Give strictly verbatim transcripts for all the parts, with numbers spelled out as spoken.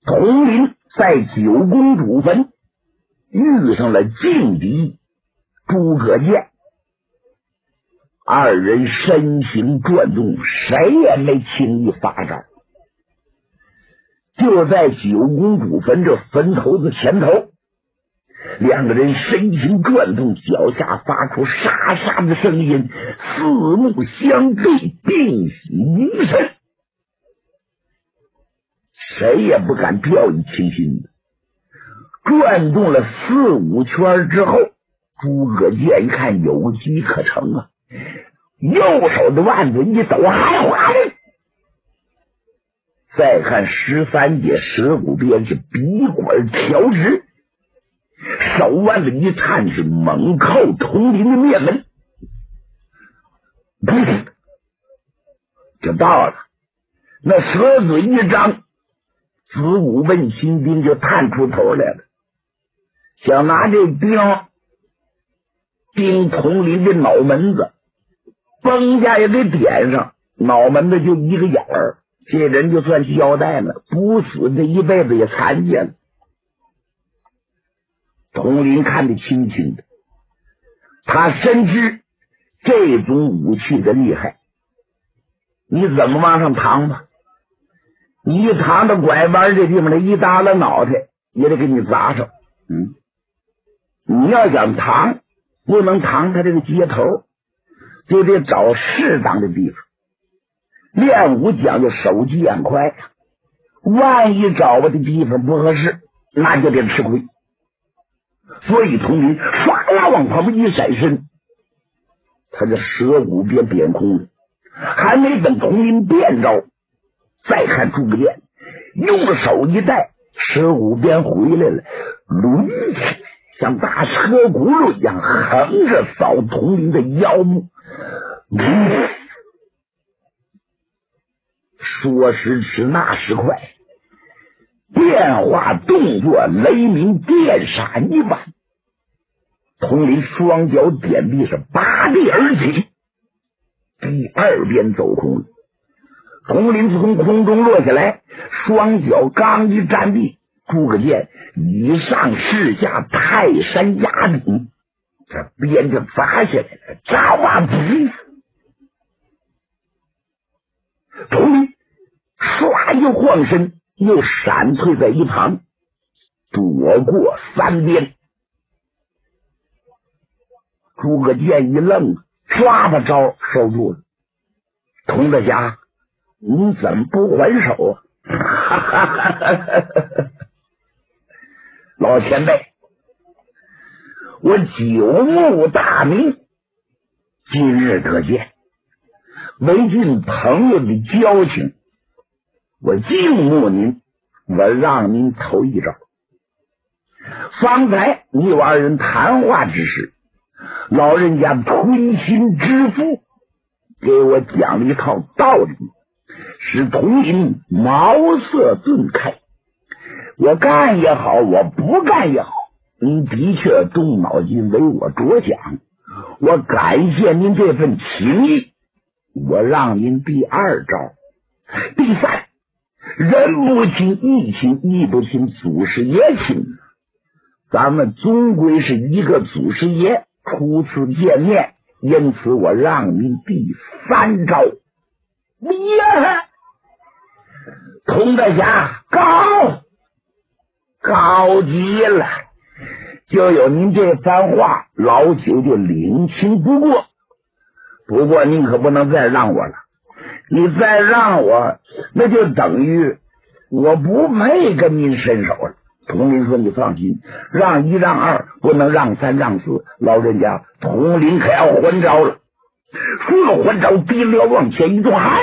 统领在九公主坟遇上了劲敌诸葛亮，二人身形转动，谁也没轻易发招。就在九公主坟这坟头子前头，两个人身形转动，脚下发出沙沙的声音，四目相对，屏息凝神，谁也不敢掉以轻心。转动了四五圈之后，诸葛亮一看有机可乘啊，右手的腕子一抖，还滑了。再看十三姐石虎鞭是鼻管调直，手腕子一探，是猛扣铜铃的面门，噗，就到了。那蛇嘴一张，子午问新兵就探出头来了，想拿这钉钉铜铃的脑门子，崩下也给点上，脑门子就一个眼儿，这人就算交代了，不死这一辈子也残见了。铜铃看得清清的，他深知这种武器的厉害，你怎么往上扛吧？你一扛到拐弯这地方，他一耷拉脑袋也得给你砸上。嗯，你要想扛，不能扛他这个接头，就得找适当的地方。练武讲究手疾眼快，万一找不的地方不合适，那就得吃亏。所以铜铃唰啦往旁边一闪身，他这蛇骨鞭扁空了，还没等铜铃变招，再看诸葛亮用手一带，蛇骨鞭回来了，抡起像大车轱辘一样横着扫铜铃的腰目。嗯，说时迟，那时快，变化动作雷鸣电闪一般，铜铃双脚点地，是拔地而起，第二鞭走空了。铜铃从空中落下来，双脚刚一站地，诸葛亮以上视下泰山压顶，这鞭就砸下来了，招啊！铜铃唰一晃身，又闪退在一旁，躲过三鞭。诸葛亮一愣，抓把招收住了。佟大侠，你怎么不还手啊？老前辈，我久慕大名，今日得见，为尽朋友的交情，我敬慕您，我让您头一招。方才你我二人谈话之时，老人家推心置腹，给我讲了一套道理，使铜铃茅塞顿开。我干也好，我不干也好，您的确动脑筋为我着想，我感谢您这份情谊，我让您第二招。第三，人不亲义亲，义不亲祖师爷亲，咱们终归是一个祖师爷初次见面，因此我让您第三招。呀，佟大侠高高极了，就有您这番话，老九就领情不过。不过您可不能再让我了，你再让我，那就等于我不没跟您伸手了。铜铃说：“你放心，让一让二，不能让三让四。老人家，铜铃可要还招了。”说了还招，鼻梁往前一动，嗨！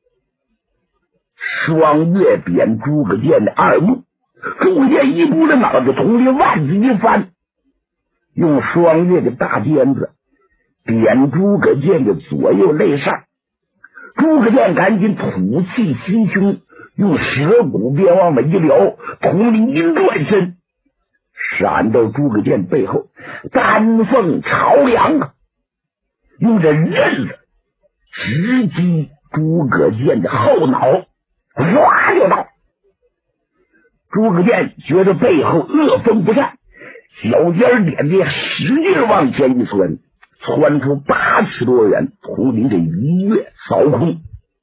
双月扁诸葛亮的二目，诸葛亮一扑着脑袋，铜铃腕子一翻，用双月的大鞭子点诸葛亮的左右肋上。诸葛亮赶紧吐气吸胸，用蛇骨鞭往外一撩，铜铃一转身，闪到诸葛亮背后，丹凤朝阳，用这刃子直击诸葛亮的后脑，唰就到。 诸葛亮觉得背后恶风不善，小尖点点，使劲往前一窜，窜出八尺多远，统领这一跃扫空。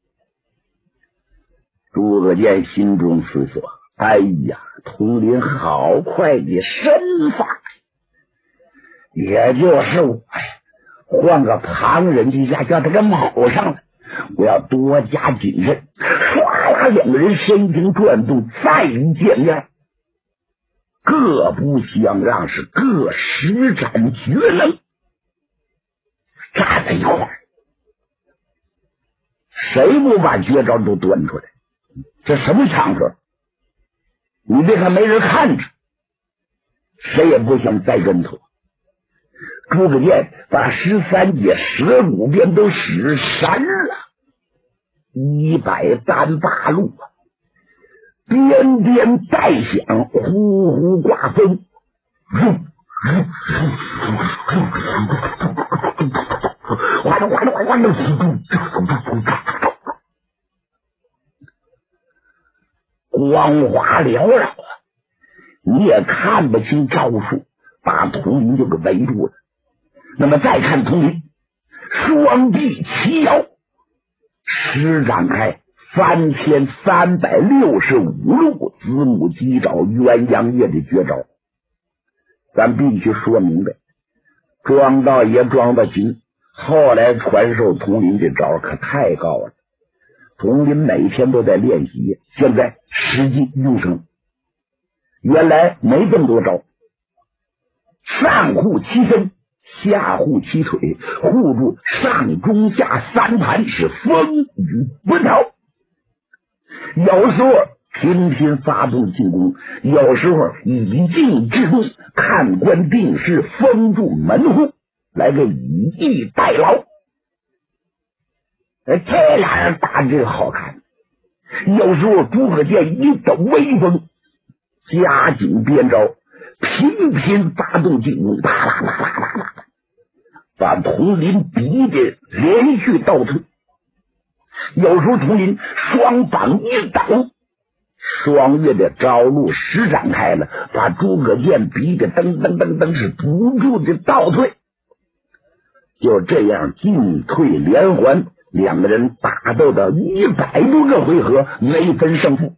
诸葛亮心中思索：哎呀，统领好快的身法，也就是我呀，换个旁人之下叫他给卯上了，我要多加谨慎。唰啦，两个人身形转动，再一见面，各不相让，是各施展绝能，站在一块儿，谁不把绝招都端出来？这什么场合？你别看没人看着，谁也不想栽跟头。诸葛亮把十三节蛇骨鞭都使闪了，一百单八路啊，鞭鞭带响，呼呼刮风，哗啦哗啦哗啦哗啦，光华缭绕啊，你也看不清招数，把统领就给围住了。那么再看统领，双臂齐摇，施展开三千三百六十五路子母鸡爪鸳鸯跃的绝招。咱必须说明白，装到也装到精，后来传授统领这招可太高了。统领每天都在练习，现在实际用成。原来没这么多招，上护其身，下护其腿，护住上中下三盘，是风雨不逃。有时候频频发动进攻，有时候以静制动，看官定势，封住门户，来个以逸待劳。这俩人打这个好看。有时候诸葛亮一抖威风，加紧鞭招，频频发动进攻，啪啦啦啦啦啦，把统领逼得连续倒退。有时候统领双膀一抖，双月的招路施展开了，把诸葛亮逼得噔噔噔噔是不住的倒退。就这样进退连环，两个人打斗到一百多个回合，没分胜负。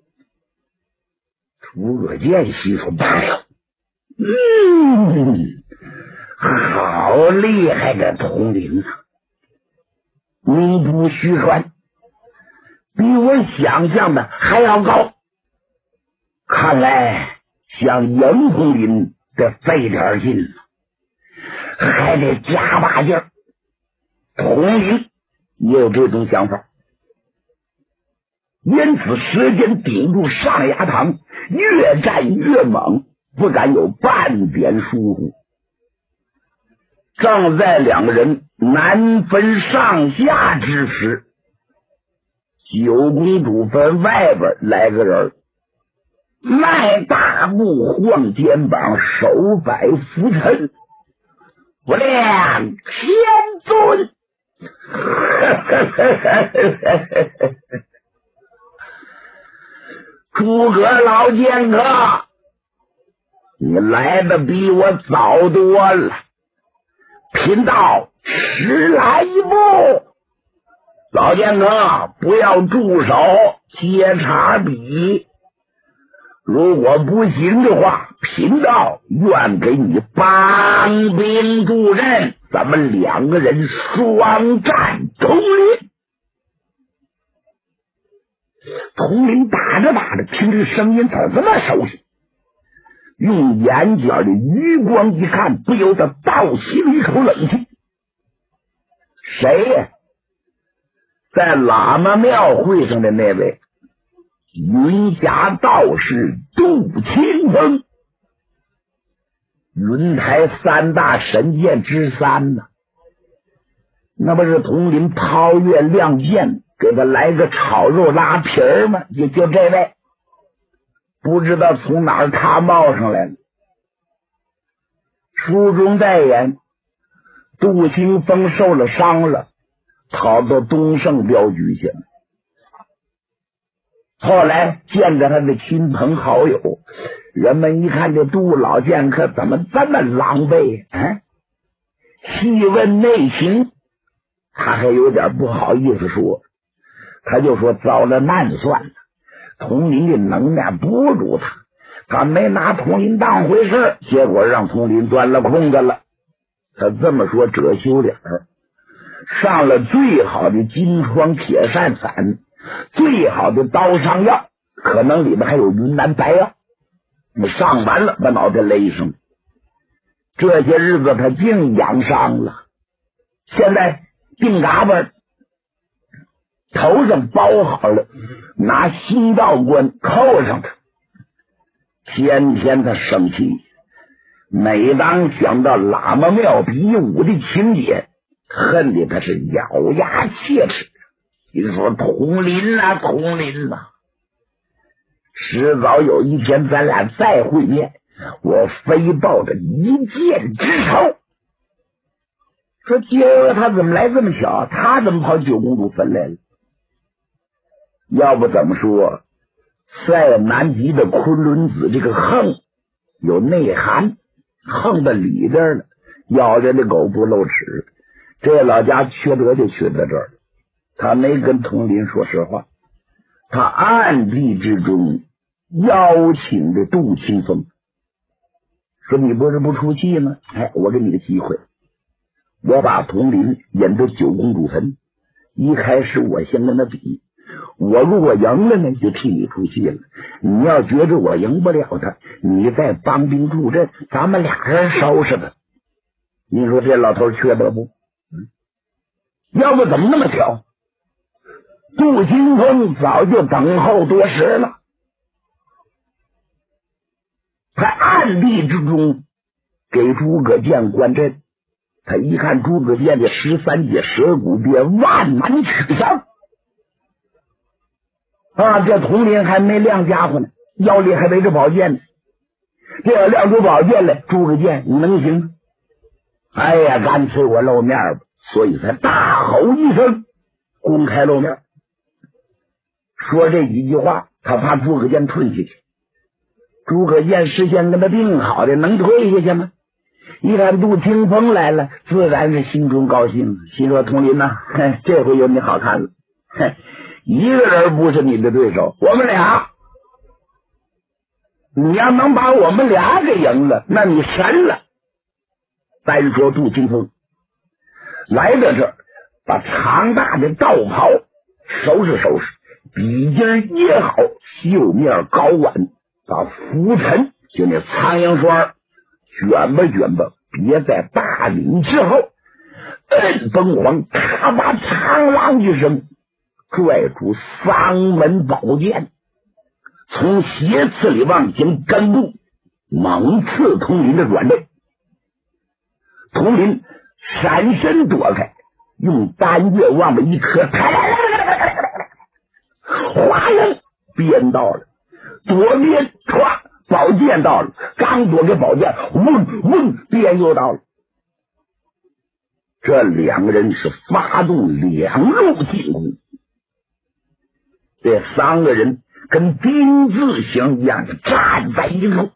诸葛亮心说：罢了，嗯，好厉害的统领啊！名不虚传，比我想象的还要高。看来想赢统领得费点劲了，还得加把劲儿。统领也有这种想法，因此时间顶住上牙膛，越战越猛，不敢有半点疏忽。正在两个人难分上下之时，九公主坟外边来个人，迈大步，晃肩膀，手摆拂尘，不亮天尊。诸葛老剑客，你来的比我早多了，贫道迟来一步。老剑客不要住手，接茬比。如果不行的话，贫道愿给你帮兵助阵，咱们两个人双战统领。统领打着打着，听这声音怎么这么熟悉？用眼角的余光一看，不由得倒吸了一口冷气。谁呀？在喇嘛庙会上的那位云霞道士杜清风，云台三大神剑之三呢、啊。那不是统领抛月亮剑给他来个炒肉拉皮儿吗？也就这位，不知道从哪儿他冒上来了。书中代言，杜清风受了伤了，跑到东胜镖局去了。 后来见着他的亲朋好友，人们一看这杜老剑客怎么这么狼狈啊？细问内情，他还有点不好意思说，他就说遭了难算了，统领的能耐不如他，他没拿统领当回事，结果让统领钻了空子了。他这么说遮羞脸儿，上了最好的金疮铁扇散，最好的刀伤药，可能里面还有云南白药，你上完了把脑袋勒上。这些日子他净养伤了，现在病嘎巴头上包好了，拿新道冠扣上他，天天他生气。每当想到喇嘛庙比武的情节，恨得他是咬牙切齿。你说统领啊统领啊，迟早有一天咱俩再会面，我非报着一箭之仇。说今儿他怎么来这么巧，他怎么跑九公主坟来了？要不怎么说在南极的昆仑子这个横有内涵，横到里边了，咬人的狗不露齿。这老家缺德就缺在这儿，他没跟统领说实话，他暗地之中邀请的杜清风，说你不是不出气吗？哎，我给你个机会，我把统领引到九公主坟，一开始我先跟他比，我如果赢了呢，就替你出气了。你要觉着我赢不了他，你再帮兵助阵，咱们俩人收拾他。你说这老头缺德不？嗯，要不怎么那么巧？杜清风早就等候多时了，他暗地之中给诸葛亮观阵。他一看诸葛亮的十三节蛇骨鞭万难取伤啊，这统领还没亮家伙呢，腰里还围着宝剑呢。这要亮出宝剑来，诸葛亮你能行吗？哎呀，干脆我露面吧，所以才大吼一声，公开露面。说这几句话，他怕诸葛亮退下去。诸葛亮事先跟他定好的，能退下去吗？一看杜清风来了，自然是心中高兴，心说统领呐、啊，这回有你好看了，一个人不是你的对手，我们俩，你要能把我们俩给赢了，那你神了。单说杜清风来到这儿，把长大的道袍收拾收拾，笔尖掖好，袖面高挽，把拂尘就那苍蝇刷卷吧卷吧，别在大领之后，摁崩簧，咔吧苍啷一声，拽出丧门宝剑，从斜刺里往前根部猛刺统领的软肋。统领闪身躲开，用单月往了一磕，哗啦，鞭到了，左边唰，宝剑到了，刚躲开宝剑，嗡嗡，鞭又到了。这两个人是发动两路进攻，这三个人跟丁字形一样的站在一处。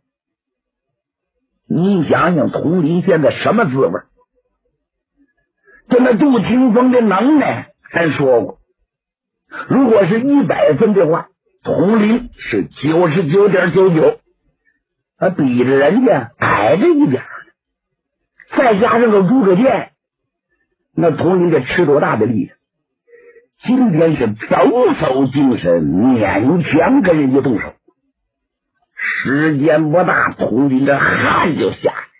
你想想统领现在什么滋味？这那杜清风的能耐咱说过，如果是一百分的话，统领是九十九点九九，他比着人家矮着一点，再加上个诸葛亮，那统领得吃多大的力？今天是抖擞精神，勉强跟人家动手。时间不大，统领的汗就下来。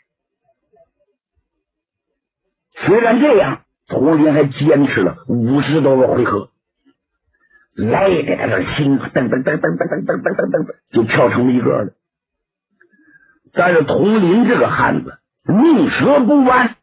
虽然这样，统领还坚持了五十多个回合，累的他这心噔噔噔噔噔噔噔噔噔噔就跳成了一个了。但是统领这个汉子宁折不弯，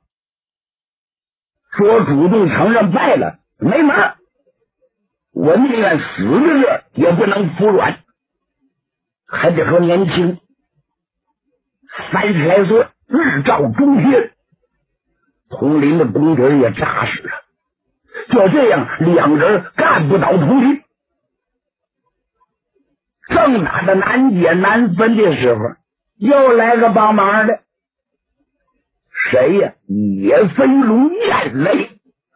说主动承认败了没门儿，我宁愿死在这儿也不能服软。还得说年轻，三十来岁，日照中天，统领的功底也扎实啊。就这样，两人干不倒统领。 正打着难解难分的时候，又来个帮忙的，谁呀？野飞龙燕雷。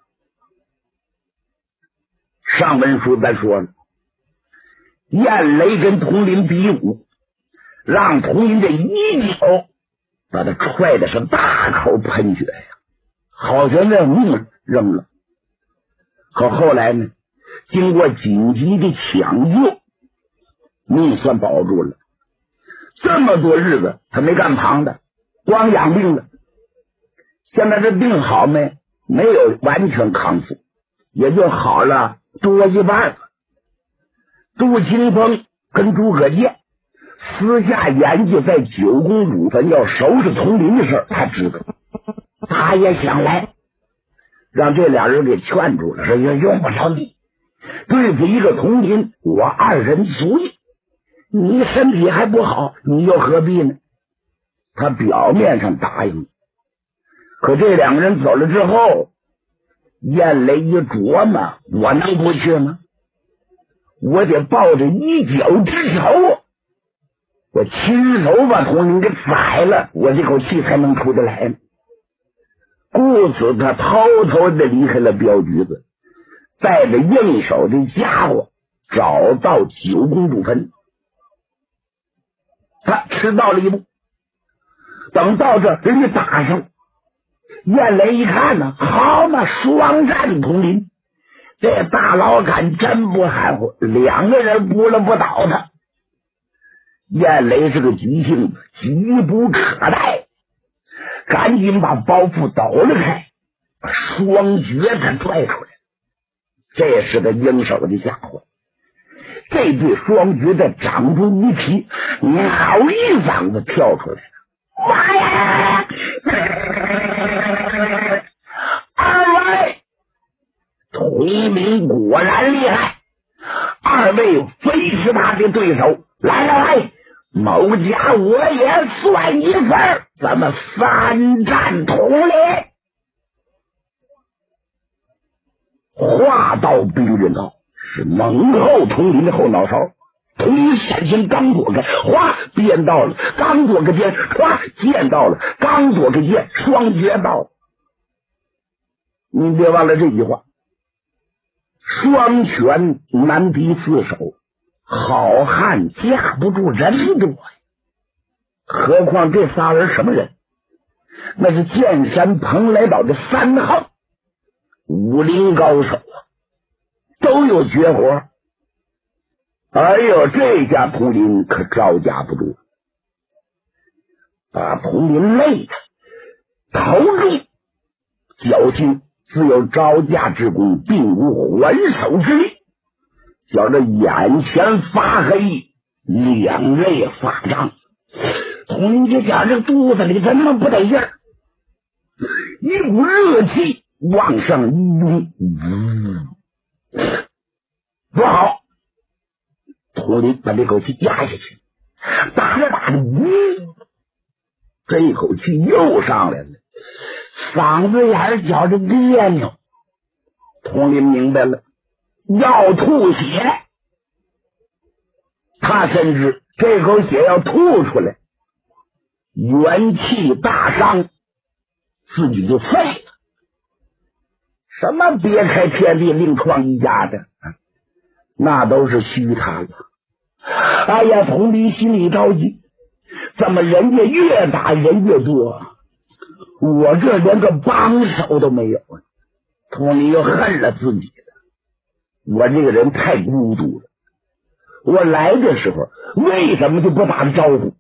上文书咱说了，燕雷跟佟林比武，让佟林这一脚把他踹的是大口喷血呀，好像那命扔了。可后来呢，经过紧急的抢救，命算保住了。这么多日子他没干旁的，光养病了。现在这病好没？没有完全康复，也就好了多一半。杜清风跟诸葛亮私下研究在九宫主坟要收拾佟林的事，他知道，他也想来，让这俩人给劝住了，说用不着你对付一个佟林，我二人足矣。你身体还不好，你又何必呢？他表面上答应，可这两个人走了之后，燕雷一琢磨，我能不去吗？我得抱着一脚之仇，我亲手把佟林给宰了，我这口气才能出得来呢。故此他偷偷的离开了镖局子，带着应手的家伙找到九宫主坟。他迟到了一步，等到这人家打上，燕雷一看呢，好嘛，双战佟林，这大佬敢真不含糊，两个人不了不倒他。燕雷是个急性子，急不可待，赶紧把包袱抖了开，把双绝他拽出来。这是个应手的家伙，这对双绝的长出一皮，嗷一嗓子跳出来了。妈呀！二位，佟林果然厉害，二位非是他的对手。来来来，某家我也算一份，咱们三战佟林。话到兵刃高，是猛后佟林的后脑勺，佟林闪身刚躲开，哗，变到了，刚躲个剑，哗，剑到了，刚躲个剑，双绝到了。你别忘了这句话，双拳难敌四手，好汉架不住人多呀。何况这仨人什么人？那是剑山蓬莱岛的三号武林高手啊，都有绝活。哎呦，这家佟林可招架不住，把佟林累的头重脚轻，自有招架之功，并无还手之力，觉着眼前发黑，两肋发胀。佟林这家这肚子里怎么不得劲儿？一股热气往上一涌，不好！佟林把这口气压下去，打着打着，呜，这口气又上来了，嗓子眼觉着别扭。佟林明白了，要吐血。他深知这口血要吐出来，元气大伤，自己就废了。什么别开天地另创一家的，那都是虚谈了。哎呀，佟林心里着急，怎么人家越打人越多，我这连个帮手都没有。佟林又恨了自己了，我这个人太孤独了，我来的时候为什么就不打个招呼？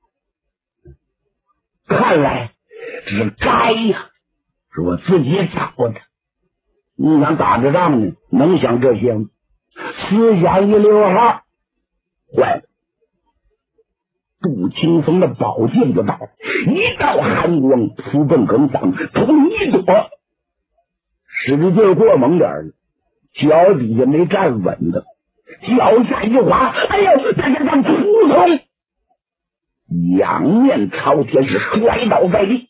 看来这是该呀，是我自己找的。你想打着仗呢，能想这些吗？思想一溜号，坏了！杜清风的宝剑就到了，一道寒光扑奔横挡，突一躲，使的劲过猛点了，脚底下没站稳的，脚下一滑，哎呦，大家看扑通，仰面朝天，是摔倒在地。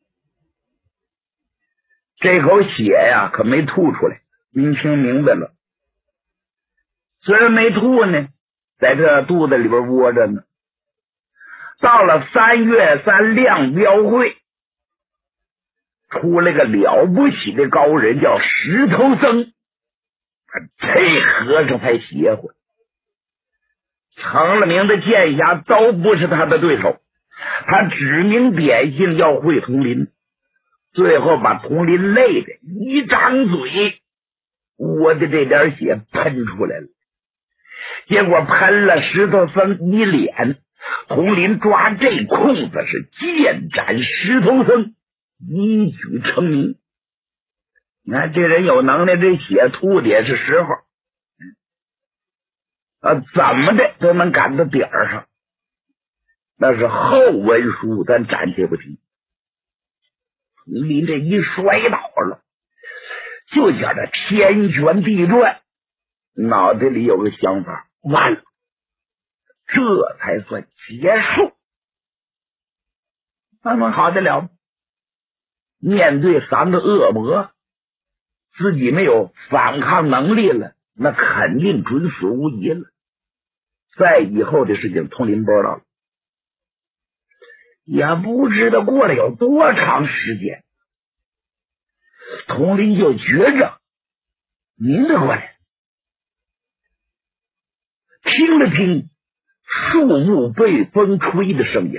这口血呀，可没吐出来。您听明白了，虽然没吐呢， 在这肚子里边窝着呢。到了三月三亮标会，出来个了不起的高人，叫石头僧。这和尚才邪乎，成了名的剑侠都不是他的对手。他指名点姓要会佟林，最后把佟林累的一张嘴，我的这点血喷出来了。结果喷了石头僧一脸，佟林抓这空子是剑斩石头僧，一举成名。你看这人有能耐，这血吐的也是时候啊，怎么的都能赶到点儿上。那是后文书，咱暂且不提。佟林这一摔倒了，就觉得天旋地转，脑袋里有个想法，完了，这才算结束。那么好得了，面对三个恶魔，自己没有反抗能力了，那肯定准死无疑了。再以后的事情，佟林不知道了，也不知道过了有多长时间，佟林就觉着明着过来，听了听树木被风吹的声音，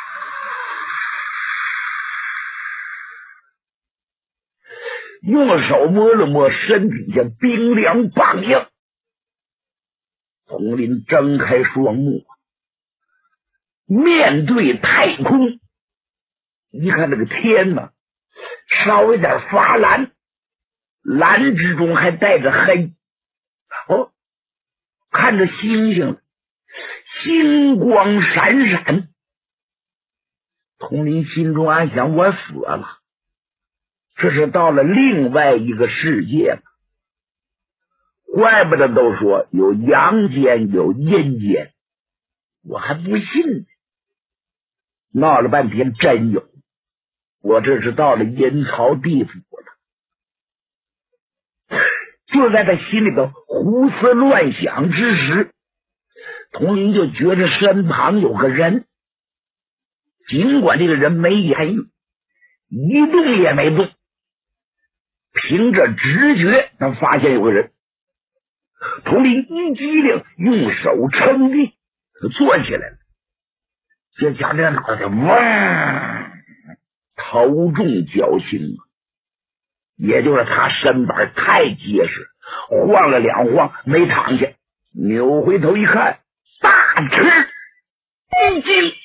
用手摸了摸身体下冰凉棒硬，佟林睁开双目，面对太空，一看这个天哪，稍微点发蓝，蓝之中还带着黑，哦，看着星星了，星光闪闪。佟林心中暗想，我死了，这是到了另外一个世界了。怪不得都说有阳间有阴间，我还不信呢。闹了半天真有，我这是到了阴曹地府了。就在他心里头胡思乱想之时，佟林就觉着身旁有个人，尽管这个人没言语，一动也没动，凭着直觉他发现有个人。佟林一激灵，用手撑地坐起来了，就将这脑袋嗡，头重脚轻，也就是他身板太结实，晃了两晃没躺下，扭回头一看，大吃一惊。